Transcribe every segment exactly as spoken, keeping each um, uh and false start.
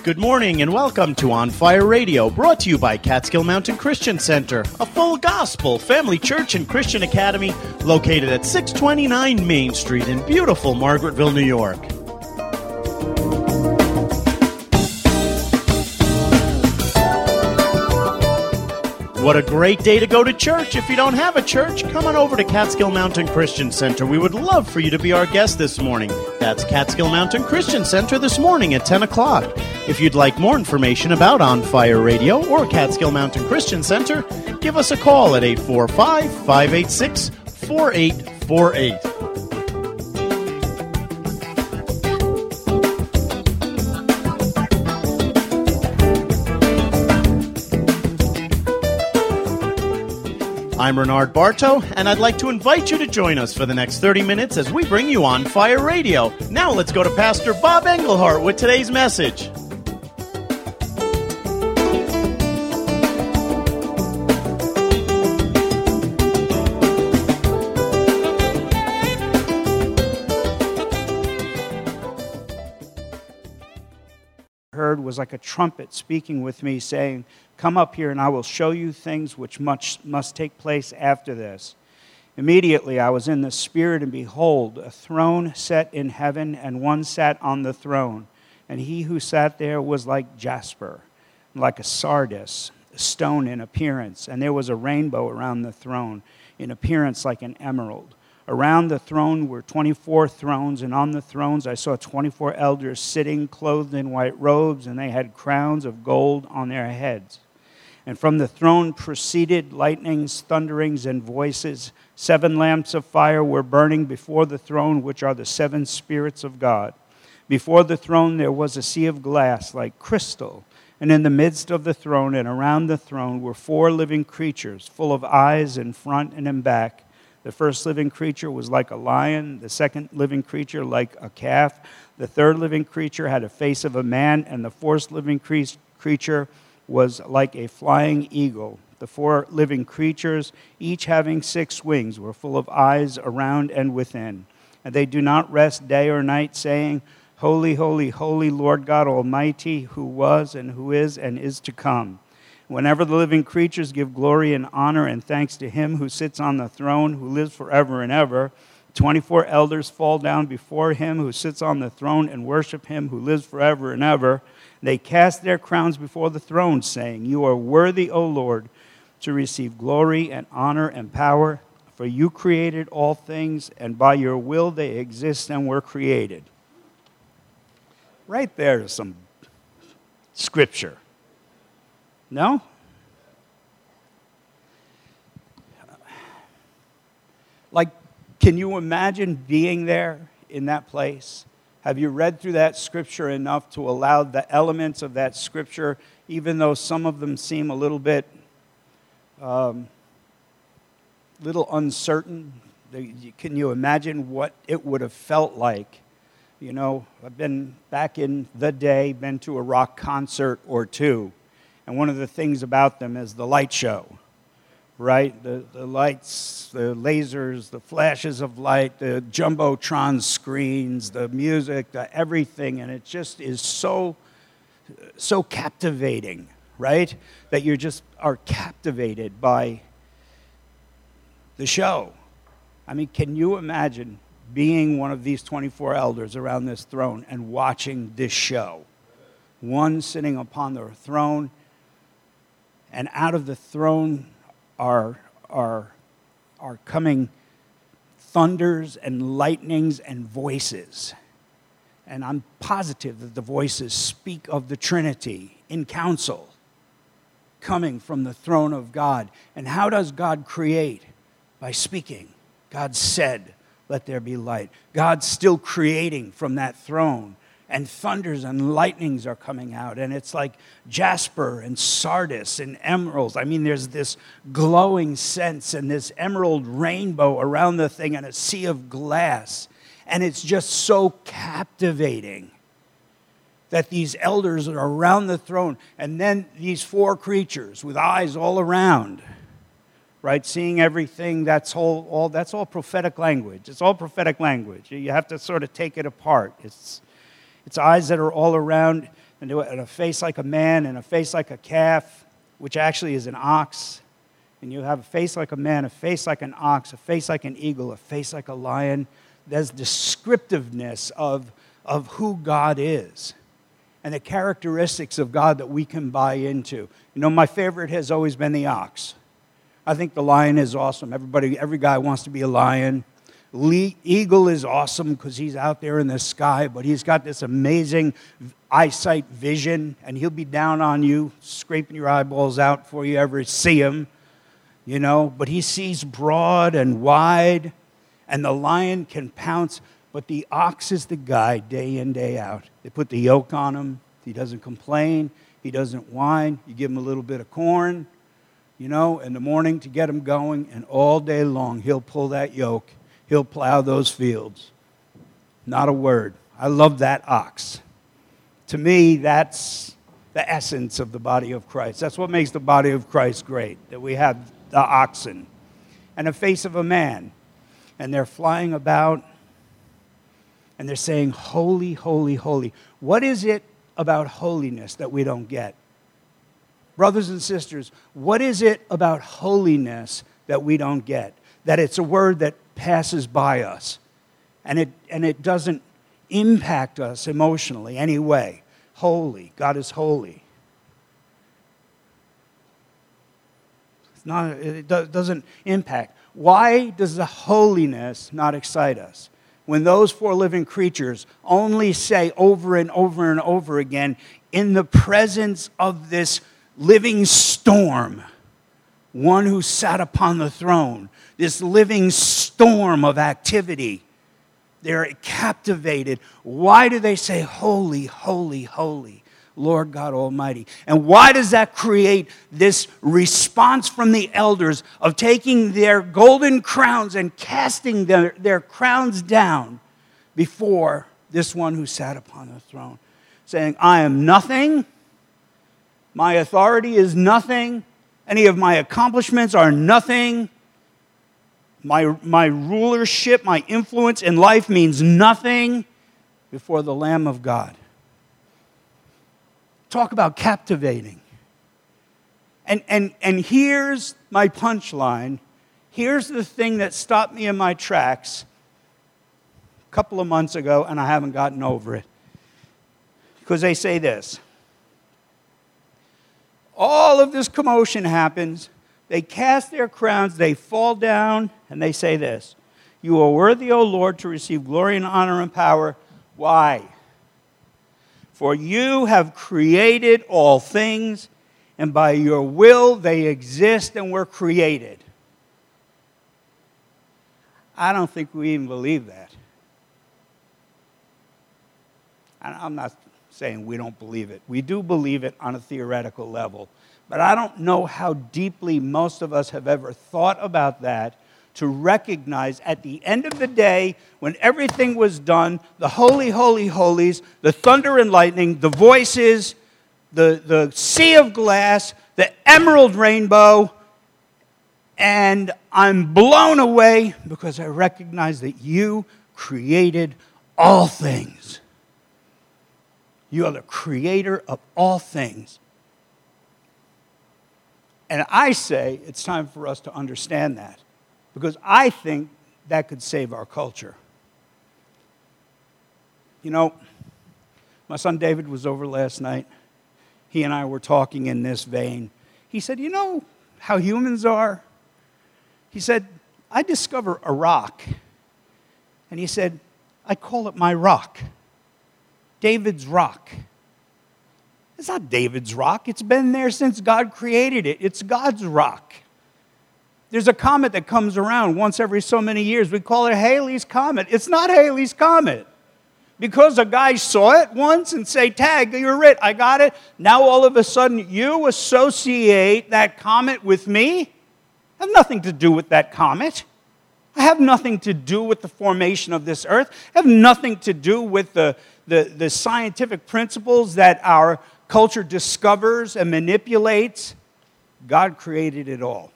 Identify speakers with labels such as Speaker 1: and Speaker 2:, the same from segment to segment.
Speaker 1: Good morning and welcome to On Fire Radio, brought to you by Catskill Mountain Christian Center, a full gospel family church and Christian academy located at six twenty-nine Main Street in beautiful Margaretville, New York. What a great day to go to church. If you don't have a church, come on over to Catskill Mountain Christian Center. We would love for you to be our guest this morning. That's Catskill Mountain Christian Center this morning at ten o'clock. If you'd like more information about On Fire Radio or Catskill Mountain Christian Center, give us a call at eight four five, five eight six, four eight four eight. I'm Bernard Bartow, and I'd like to invite you to join us for the next thirty minutes as we bring you On Fire Radio. Now let's go to Pastor Bob Engelhardt with today's message.
Speaker 2: Heard was like a trumpet speaking with me, saying, "Come up here and I will show you things which much must take place after this." Immediately I was in the Spirit, and behold, a throne set in heaven, and one sat on the throne. And he who sat there was like jasper, like a sardis, a stone in appearance. And there was a rainbow around the throne, in appearance like an emerald. Around the throne were twenty-four thrones, and on the thrones I saw twenty-four elders sitting, clothed in white robes, and they had crowns of gold on their heads. And from the throne proceeded lightnings, thunderings, and voices. Seven lamps of fire were burning before the throne, which are the seven spirits of God. Before the throne there was a sea of glass like crystal, and in the midst of the throne and around the throne were four living creatures, full of eyes in front and in back. The first living creature was like a lion, the second living creature like a calf, the third living creature had a face of a man, and the fourth living cre- creature was like a flying eagle. The four living creatures, each having six wings, were full of eyes around and within. And they do not rest day or night, saying, "Holy, holy, holy, Lord God Almighty, who was and who is and is to come." Whenever the living creatures give glory and honor and thanks to him who sits on the throne, who lives forever and ever, twenty-four elders fall down before him who sits on the throne and worship him who lives forever and ever. They cast their crowns before the throne, saying, "You are worthy, O Lord, to receive glory and honor and power, for you created all things, and by your will they exist and were created." Right there is some scripture. No? Like, can you imagine being there in that place? Have you read through that scripture enough to allow the elements of that scripture, even though some of them seem a little bit, um, little uncertain? Can you imagine what it would have felt like? You know, I've been back in the day, been to a rock concert or two. And one of the things about them is the light show, right? The, the lights, the lasers, the flashes of light, the jumbotron screens, the music, the everything. And it just is so, so captivating, right? That you just are captivated by the show. I mean, can you imagine being one of these twenty-four elders around this throne and watching this show? One sitting upon the throne, and out of the throne are, are, are coming thunders and lightnings and voices. And I'm positive that the voices speak of the Trinity in council, coming from the throne of God. And how does God create? By speaking. God said, "Let there be light." God's still creating from that throne. And thunders and lightnings are coming out. And it's like jasper and sardis and emeralds. I mean, there's this glowing sense and this emerald rainbow around the thing and a sea of glass. And it's just so captivating that these elders are around the throne. And then these four creatures with eyes all around, right? Seeing everything, that's all, all, that's all prophetic language. It's all prophetic language. You have to sort of take it apart. It's... It's eyes that are all around. and a face like a man and a face like a calf, which actually is an ox. And you have a face like a man, a face like an ox, a face like an eagle, a face like a lion. There's descriptiveness of, of who God is and the characteristics of God that we can buy into. You know, my favorite has always been the ox. I think the lion is awesome. Everybody, every guy wants to be a lion. Le- eagle is awesome because he's out there in the sky, but he's got this amazing eyesight vision, and he'll be down on you, scraping your eyeballs out before you ever see him. You know, but he sees broad and wide, and the lion can pounce, but the ox is the guy day in, day out. They put the yoke on him. He doesn't complain. He doesn't whine. You give him a little bit of corn, you know, in the morning to get him going, and all day long he'll pull that yoke. He'll plow those fields. Not a word. I love that ox. To me, that's the essence of the body of Christ. That's what makes the body of Christ great, that we have the oxen and the face of a man. And they're flying about and they're saying, holy, holy, holy. What is it about holiness that we don't get? Brothers and sisters, what is it about holiness that we don't get? That it's a word that passes by us and it, and it doesn't impact us emotionally anyway. Holy. God is holy. Not, it doesn't impact. Why does the holiness not excite us? When those four living creatures only say over and over and over again, in the presence of this living storm, one who sat upon the throne, this living storm of activity, they're captivated. Why do they say, holy, holy, holy? Lord God Almighty. And why does that create this response from the elders of taking their golden crowns and casting their, their crowns down before this one who sat upon the throne, saying, I am nothing, my authority is nothing, any of my accomplishments are nothing, my, my rulership, my influence in life means nothing before the Lamb of God. Talk about captivating. And, and, and here's my punchline. Here's the thing that stopped me in my tracks a couple of months ago, and I haven't gotten over it. Because they say this. All of this commotion happens. They cast their crowns, they fall down, and they say this. You are worthy, O Lord, to receive glory and honor and power. Why? For you have created all things, and by your will they exist and were created. I don't think we even believe that. I'm not saying we don't believe it. We do believe it on a theoretical level. But I don't know how deeply most of us have ever thought about that, to recognize at the end of the day, when everything was done, the holy, holy, holies, the thunder and lightning, the voices, the, the sea of glass, the emerald rainbow, and I'm blown away because I recognize that you created all things. You are the creator of all things. And I say it's time for us to understand that, because I think that could save our culture. You know, my son David was over last night. He and I were talking in this vein. He said, you know how humans are? He said, I discover a rock. And he said, I call it my rock. David's rock. It's not David's rock. It's been there since God created it. It's God's rock. There's a comet that comes around once every so many years. We call it Halley's Comet. It's not Halley's Comet. Because a guy saw it once and say, tag, you're it, I got it. Now all of a sudden you associate that comet with me? I have nothing to do with that comet. I have nothing to do with the formation of this earth. I have nothing to do with the, the, the scientific principles that our culture discovers and manipulates. God created it all.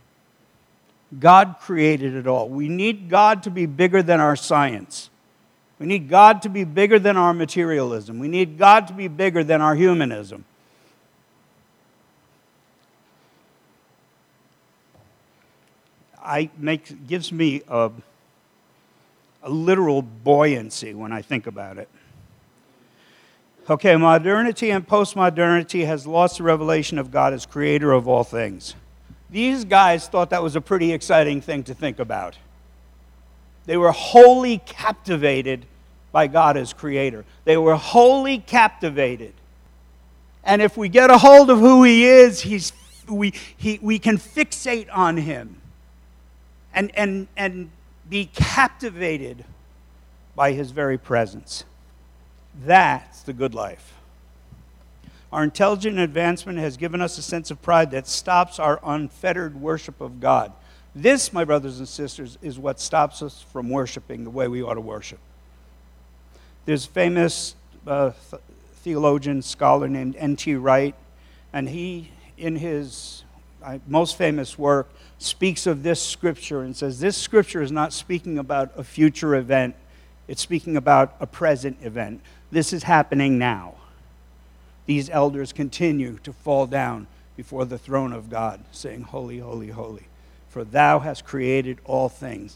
Speaker 2: God created it all. We need God to be bigger than our science. We need God to be bigger than our materialism. We need God to be bigger than our humanism. I make gives me a, a literal buoyancy when I think about it. Okay, modernity and postmodernity has lost the revelation of God as creator of all things. These guys thought that was a pretty exciting thing to think about. They were wholly captivated by God as creator. They were wholly captivated. And if we get a hold of who he is, he's, we, he, we can fixate on him and, and, and be captivated by his very presence. That's the good life. Our intelligent advancement has given us a sense of pride that stops our unfettered worship of God. This, my brothers and sisters, is what stops us from worshiping the way we ought to worship. There's a famous uh, th- theologian, scholar named N T Wright, and he, in his uh, most famous work, speaks of this scripture and says, this scripture is not speaking about a future event, it's speaking about a present event. This is happening now. These elders continue to fall down before the throne of God, saying, holy, holy, holy, for thou hast created all things.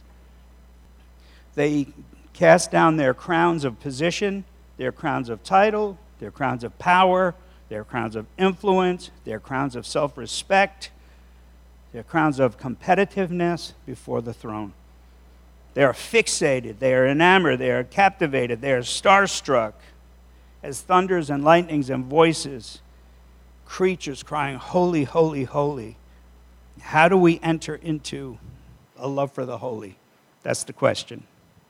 Speaker 2: They cast down their crowns of position, their crowns of title, their crowns of power, their crowns of influence, their crowns of self-respect, their crowns of competitiveness before the throne. They are fixated, they are enamored, they are captivated, they are starstruck as thunders and lightnings and voices, creatures crying, holy, holy, holy. How do we enter into a love for the holy? That's the question.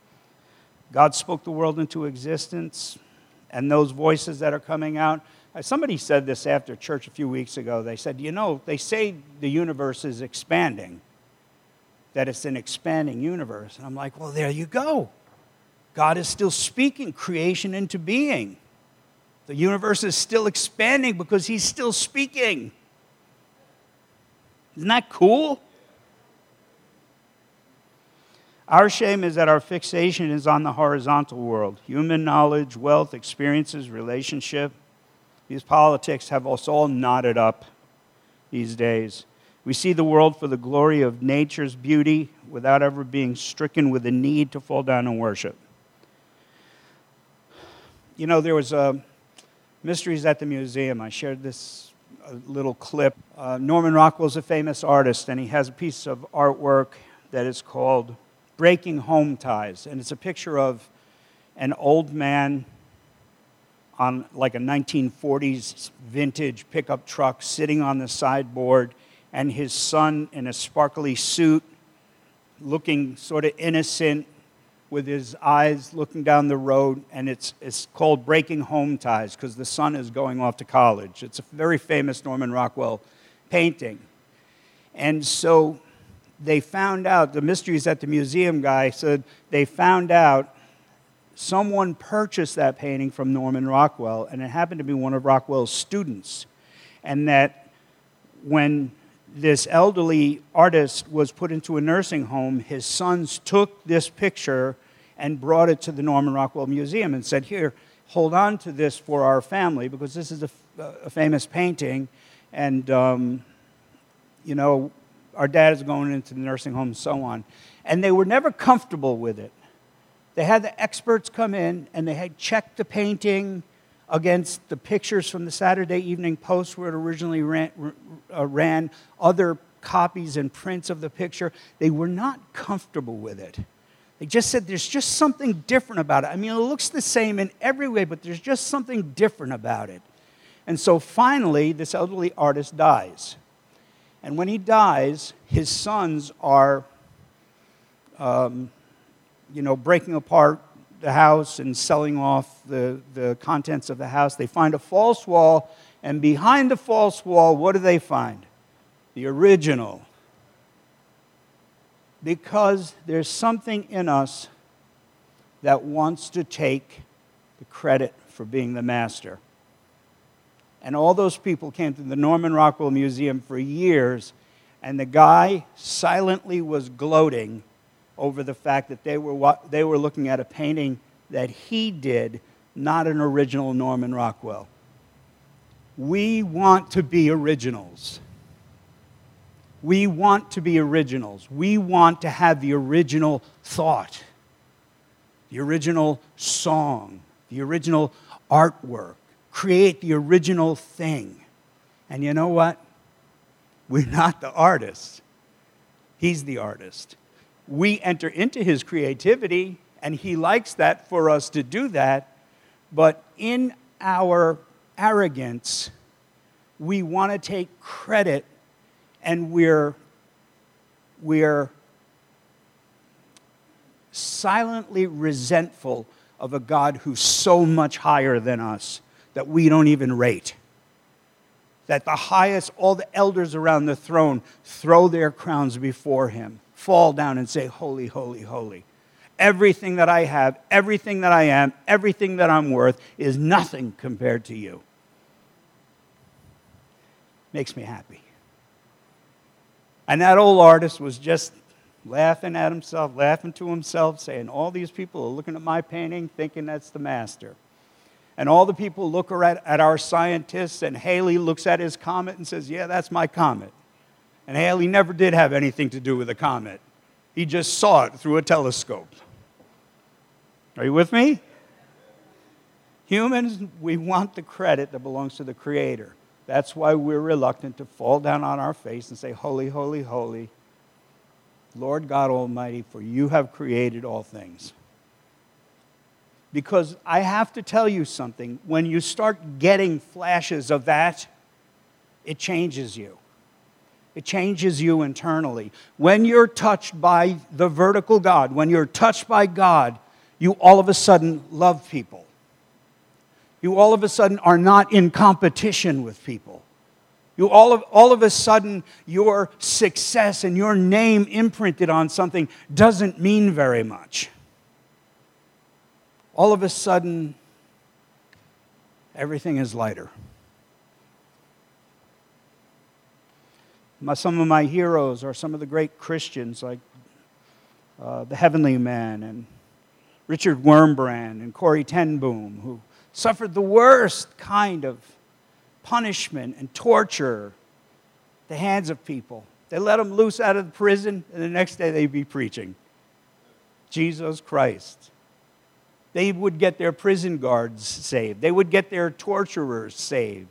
Speaker 2: God spoke the world into existence, and those voices that are coming out. Somebody said this after church a few weeks ago. They said, you know, they say the universe is expanding, that it's an expanding universe. And I'm like, well, there you go. God is still speaking creation into being. The universe is still expanding because he's still speaking. Isn't that cool? Our shame is that our fixation is on the horizontal world. Human knowledge, wealth, experiences, relationship. These politics have us all knotted up these days. We see the world for the glory of nature's beauty without ever being stricken with the need to fall down and worship. You know, there was a Mysteries at the Museum. I shared this little clip. Uh, Norman Rockwell's a famous artist, and he has a piece of artwork that is called Breaking Home Ties. And it's a picture of an old man on like a nineteen forties vintage pickup truck sitting on the sideboard, and his son in a sparkly suit, looking sort of innocent, with his eyes looking down the road, and it's it's called Breaking Home Ties because the son is going off to college. It's a very famous Norman Rockwell painting. And so they found out, the Mysteries at the Museum guy said they found out someone purchased that painting from Norman Rockwell, and it happened to be one of Rockwell's students. And that when this elderly artist was put into a nursing home, his sons took this picture and brought it to the Norman Rockwell Museum and said, here, hold on to this for our family because this is a, a famous painting, and, um, you know, our dad is going into the nursing home and so on. And they were never comfortable with it. They had the experts come in, and they had checked the painting against the pictures from the Saturday Evening Post where it originally ran, uh, ran, other copies and prints of the picture. They were not comfortable with it. They just said there's just something different about it. I mean, it looks the same in every way, but there's just something different about it. And so finally, this elderly artist dies. And when he dies, his sons are, um, you know, breaking apart the house and selling off the, the contents of the house. They find a false wall, and behind the false wall, what do they find? The original. Because there's something in us that wants to take the credit for being the master. And all those people came to the Norman Rockwell Museum for years, and the guy silently was gloating over the fact that they were they were looking at a painting that he did, not an original Norman Rockwell. We want to be originals. We want to be originals. We want to have the original thought, the original song, the original artwork, create the original thing. And you know what? We're not the artists. He's the artist. We enter into his creativity, and he likes that for us to do that. But in our arrogance, we want to take credit, and we're, we're silently resentful of a God who's so much higher than us that we don't even rate. That the highest, all the elders around the throne throw their crowns before him, fall down and say, holy, holy, holy. Everything that I have, everything that I am, everything that I'm worth is nothing compared to you. Makes me happy. And that old artist was just laughing at himself, laughing to himself, saying, all these people are looking at my painting, thinking that's the master. And all the people look at, at our scientists, and Halley looks at his comet and says, yeah, that's my comet. And Halley never did have anything to do with the comet. He just saw it through a telescope. Are you with me? Humans, we want the credit that belongs to the Creator. That's why we're reluctant to fall down on our face and say, holy, holy, holy, Lord God Almighty, for you have created all things. Because I have to tell you something, when you start getting flashes of that, it changes you. It changes you internally. When you're touched by the vertical God, when you're touched by God, you all of a sudden love people. You all of a sudden are not in competition with people. You all of, all of a sudden, your success and your name imprinted on something doesn't mean very much. All of a sudden, everything is lighter. My, some of my heroes are some of the great Christians like uh, the Heavenly Man and Richard Wurmbrand and Corrie ten Boom, who suffered the worst kind of punishment and torture at the hands of people. They let them loose out of the prison, and the next day they'd be preaching Jesus Christ. They would get their prison guards saved. They would get their torturers saved.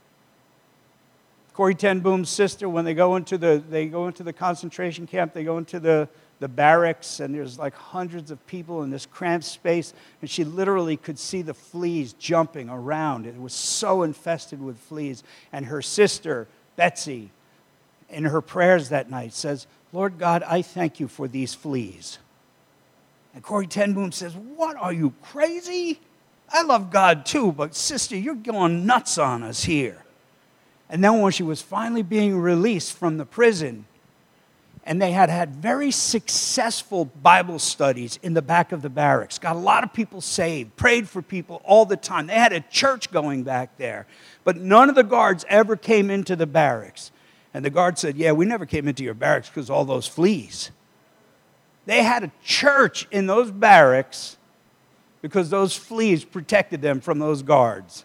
Speaker 2: Corrie ten Boom's sister, when they go into the they go into the concentration camp, they go into the, the barracks, and there's like hundreds of people in this cramped space, and she literally could see the fleas jumping around. It was so infested with fleas. And her sister, Betsy, in her prayers that night says, Lord God, I thank you for these fleas. And Corrie ten Boom says, what, are you crazy? I love God too, but sister, you're going nuts on us here. And then when she was finally being released from the prison, and they had had very successful Bible studies in the back of the barracks, got a lot of people saved, prayed for people all the time. They had a church going back there, but none of the guards ever came into the barracks. And the guard said, yeah, we never came into your barracks because all those fleas. They had a church in those barracks because those fleas protected them from those guards.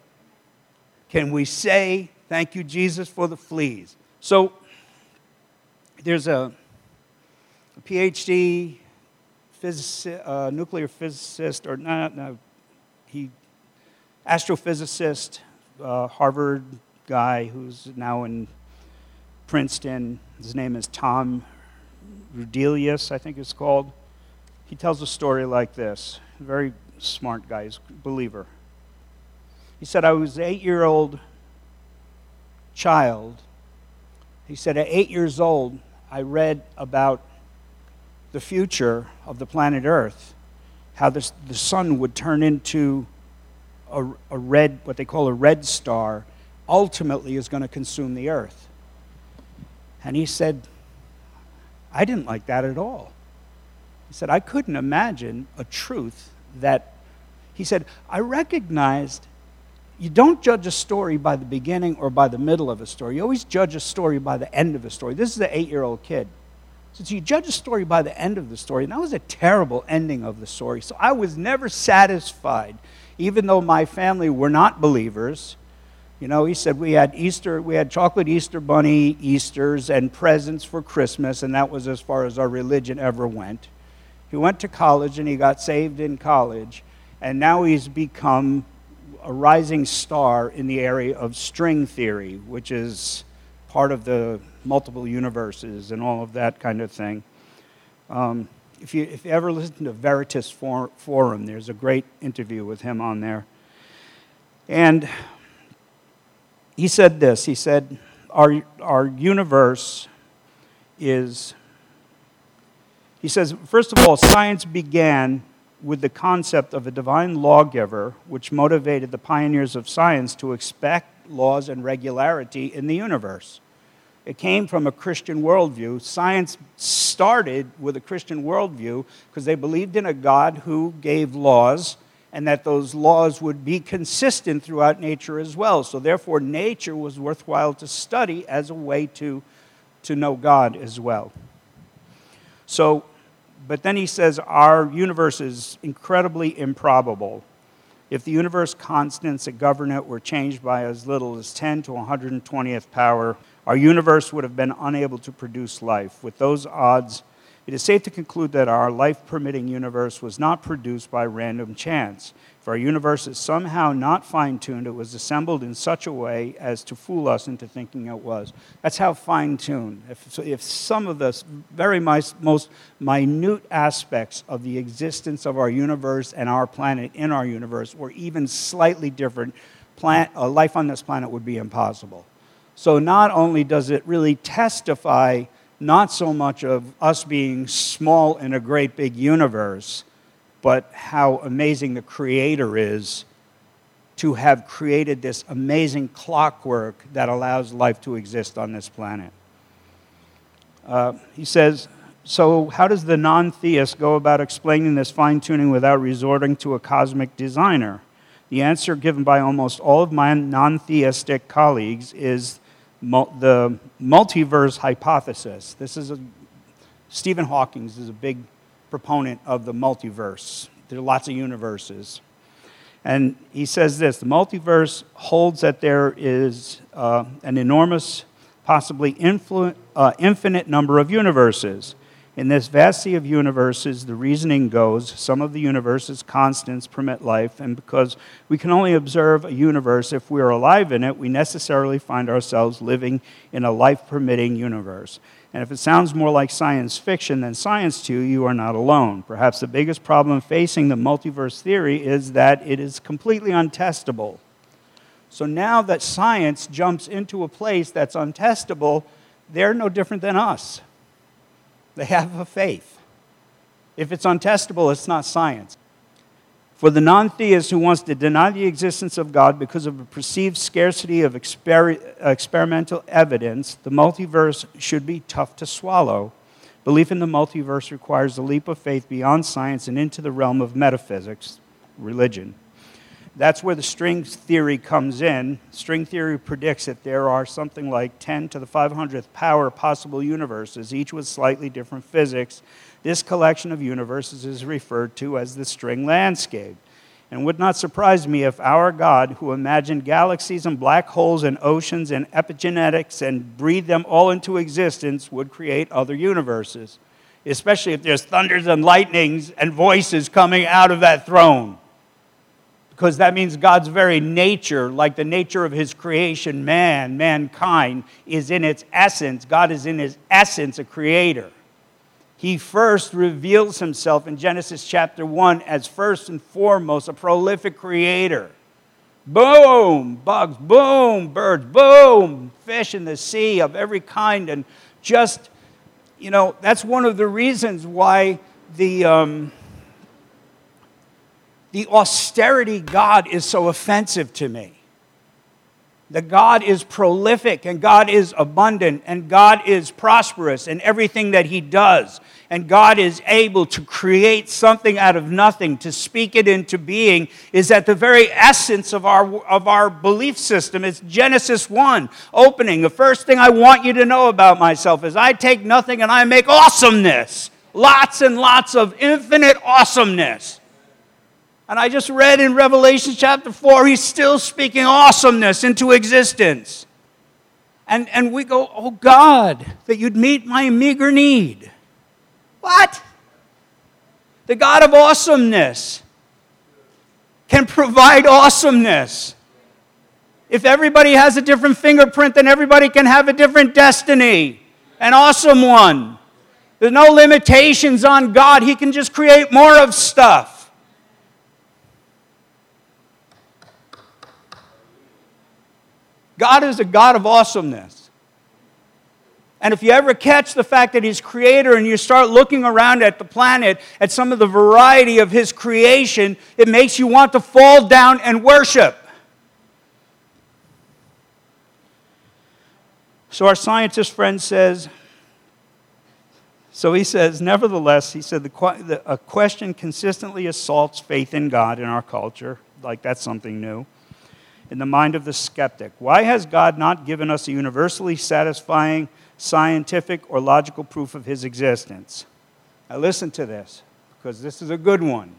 Speaker 2: Can we say, thank you, Jesus, for the fleas? So there's a, a P H D physicist, uh, nuclear physicist, or not, no, he, astrophysicist, uh, Harvard guy who's now in Princeton. His name is Tom Rudelius, I think it's called. He tells a story like this. Very smart guy, he's a believer. He said, I was an eight-year-old child. He said, at eight years old, I read about the future of the planet Earth, how this, the sun would turn into a, a red, what they call a red star, ultimately is going to consume the Earth. And he said, I didn't like that at all. He said, I couldn't imagine a truth that, he said, I recognized you don't judge a story by the beginning or by the middle of a story. You always judge a story by the end of a story. This is an eight-year-old kid. So you judge a story by the end of the story, and that was a terrible ending of the story. So I was never satisfied, even though my family were not believers. You know, he said we had Easter, we had chocolate Easter bunny Easters and presents for Christmas, and that was as far as our religion ever went. He went to college, and he got saved in college, and now he's become a rising star in the area of string theory, which is part of the multiple universes and all of that kind of thing. Um, if you if you ever listen to Veritas for, Forum, there's a great interview with him on there. And he said this, he said, our, our universe is, he says, first of all, science began with the concept of a divine lawgiver, which motivated the pioneers of science to expect laws and regularity in the universe. It came from a Christian worldview. Science started with a Christian worldview because they believed in a God who gave laws and that those laws would be consistent throughout nature as well. So therefore, nature was worthwhile to study as a way to, to know God as well. So, but then he says our universe is incredibly improbable. If the universe constants that govern it were changed by as little as ten to the one hundred twentieth power, our universe would have been unable to produce life. With those odds, it is safe to conclude that our life-permitting universe was not produced by random chance. If our universe is somehow not fine-tuned, it was assembled in such a way as to fool us into thinking it was. That's how fine-tuned. If, so if some of the very most minute aspects of the existence of our universe and our planet in our universe were even slightly different, plant, uh, life on this planet would be impossible. So not only does it really testify not so much of us being small in a great big universe, but how amazing the Creator is to have created this amazing clockwork that allows life to exist on this planet. Uh, he says, so how does the non-theist go about explaining this fine-tuning without resorting to a cosmic designer? The answer given by almost all of my non-theistic colleagues is the multiverse hypothesis. This is a, Stephen Hawking is a big proponent of the multiverse. There are lots of universes. And he says this, the multiverse holds that there is uh, an enormous, possibly influ- uh, infinite number of universes. In this vast sea of universes, the reasoning goes, some of the universe's constants permit life, and because we can only observe a universe if we are alive in it, we necessarily find ourselves living in a life-permitting universe. And if it sounds more like science fiction than science to you, you are not alone. Perhaps the biggest problem facing the multiverse theory is that it is completely untestable. So now that science jumps into a place that's untestable, they're no different than us. They have a faith. If it's untestable, it's not science. For the non-theist who wants to deny the existence of God because of a perceived scarcity of exper- experimental evidence, the multiverse should be tough to swallow. Belief in the multiverse requires a leap of faith beyond science and into the realm of metaphysics, religion. That's where the string theory comes in. String theory predicts that there are something like ten to the five hundredth power possible universes, each with slightly different physics. This collection of universes is referred to as the string landscape. And it would not surprise me if our God, who imagined galaxies and black holes and oceans and epigenetics and breathed them all into existence, would create other universes, especially if there's thunders and lightnings and voices coming out of that throne. Because that means God's very nature, like the nature of his creation, man, mankind, is in its essence. God is in his essence a creator. He first reveals himself in Genesis chapter one as first and foremost a prolific creator. Boom, bugs, boom, birds, boom, fish in the sea of every kind. And just, you know, that's one of the reasons why the... Um, The austerity God is so offensive to me. that God is prolific and God is abundant and God is prosperous in everything that he does. And God is able to create something out of nothing, to speak it into being, is at the very essence of our, of our belief system. It's Genesis one, opening. The first thing I want you to know about myself is I take nothing and I make awesomeness. Lots and lots of infinite awesomeness. And I just read in Revelation chapter four, he's still speaking awesomeness into existence. And, and we go, oh God, that you'd meet my meager need. What? The God of awesomeness can provide awesomeness. If everybody has a different fingerprint, then everybody can have a different destiny. An awesome one. There's no limitations on God. He can just create more of stuff. God is a God of awesomeness. And if you ever catch the fact that he's creator and you start looking around at the planet, at some of the variety of his creation, it makes you want to fall down and worship. So our scientist friend says, so he says, nevertheless, he said, the, the, a question consistently assaults faith in God in our culture, like that's something new, in the mind of the skeptic. Why has God not given us a universally satisfying scientific or logical proof of his existence? Now listen to this, because this is a good one.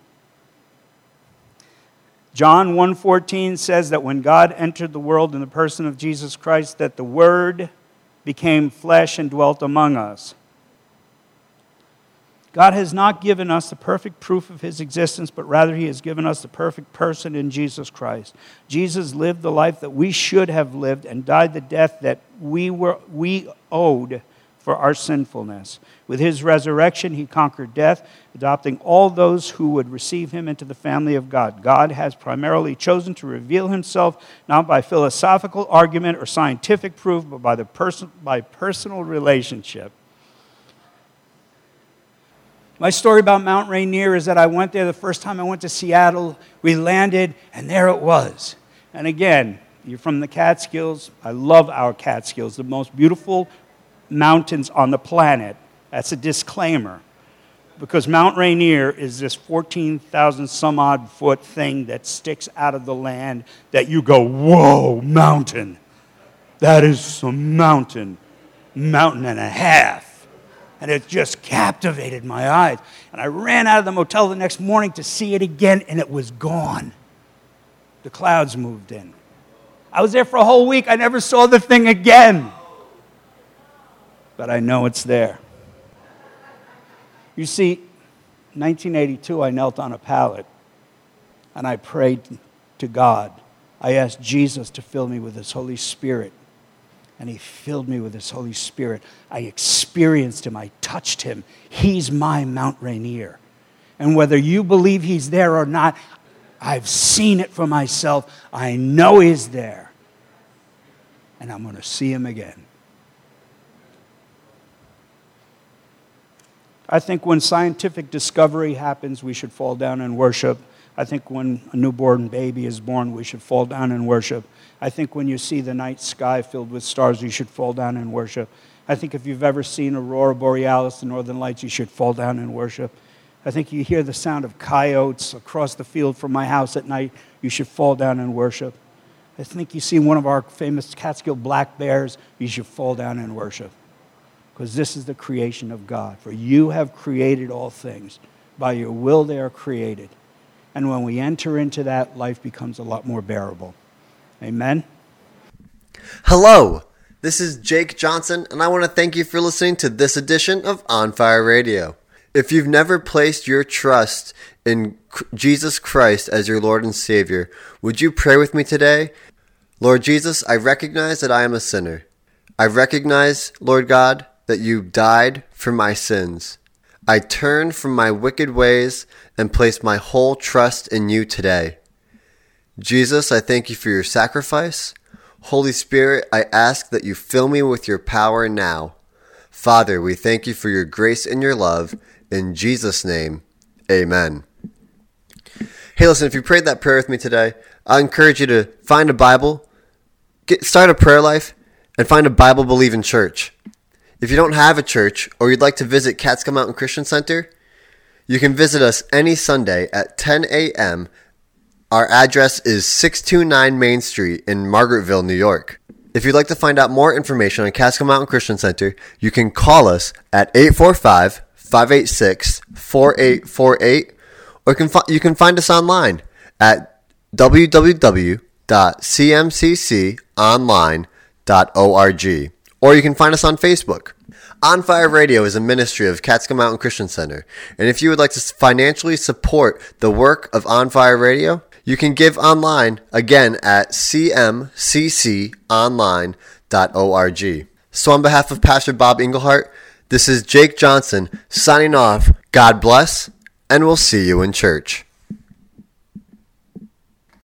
Speaker 2: John one fourteen says that when God entered the world in the person of Jesus Christ, that the Word became flesh and dwelt among us. God has not given us the perfect proof of his existence, but rather he has given us the perfect person in Jesus Christ. Jesus lived the life that we should have lived and died the death that we were we owed for our sinfulness. With his resurrection, he conquered death, adopting all those who would receive him into the family of God. God has primarily chosen to reveal himself not by philosophical argument or scientific proof, but by the person by personal relationship. My story about Mount Rainier is that I went there the first time I went to Seattle. We landed, and there it was. And again, you're from the Catskills. I love our Catskills, the most beautiful mountains on the planet. That's a disclaimer. Because Mount Rainier is this fourteen thousand some odd foot thing that sticks out of the land that you go, whoa, mountain. That is some mountain, mountain and a half. And it just captivated my eyes. And I ran out of the motel the next morning to see it again, and it was gone. The clouds moved in. I was there for a whole week. I never saw the thing again. But I know it's there. You see, in nineteen eighty-two, I knelt on a pallet, and I prayed to God. I asked Jesus to fill me with his Holy Spirit. And he filled me with his Holy Spirit. I experienced him. I touched him. He's my Mount Rainier. And whether you believe he's there or not, I've seen it for myself. I know he's there. And I'm going to see him again. I think when scientific discovery happens, we should fall down and worship. I think when a newborn baby is born, we should fall down and worship. I think when you see the night sky filled with stars, you should fall down and worship. I think if you've ever seen Aurora Borealis, the Northern Lights, you should fall down and worship. I think you hear the sound of coyotes across the field from my house at night, you should fall down and worship. I think you see one of our famous Catskill black bears, you should fall down and worship. Because this is the creation of God. For you have created all things. By your will they are created. And when we enter into that, life becomes a lot more bearable. Amen?
Speaker 3: Hello, this is Jake Johnson, and I want to thank you for listening to this edition of On Fire Radio. If you've never placed your trust in Jesus Christ as your Lord and Savior, would you pray with me today? Lord Jesus, I recognize that I am a sinner. I recognize, Lord God, that you died for my sins. I turn from my wicked ways and place my whole trust in you today. Jesus, I thank you for your sacrifice. Holy Spirit, I ask that you fill me with your power now. Father, we thank you for your grace and your love. In Jesus' name, amen. Hey, listen, if you prayed that prayer with me today, I encourage you to find a Bible, Get, start a prayer life and find a Bible-believing church. If you don't have a church or you'd like to visit Catskill Mountain Christian Center, you can visit us any Sunday at ten a.m. Our address is six two nine Main Street in Margaretville, New York. If you'd like to find out more information on Catskill Mountain Christian Center, you can call us at eight four five, five eight six, four eight four eight, or you can, fi- you can find us online at w w w dot c m c c online dot org, or you can find us on Facebook. On Fire Radio is a ministry of Catskill Mountain Christian Center, and if you would like to financially support the work of On Fire Radio, you can give online again at c m c c online dot org. So on behalf of Pastor Bob Englehart, this is Jake Johnson signing off. God bless, and we'll see you in church.